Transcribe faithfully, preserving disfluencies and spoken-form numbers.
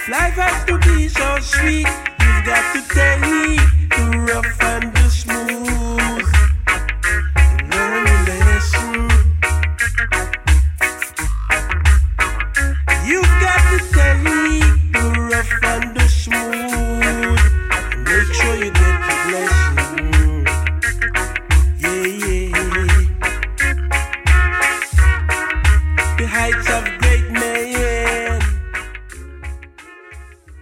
Life has to be so sweet. You've got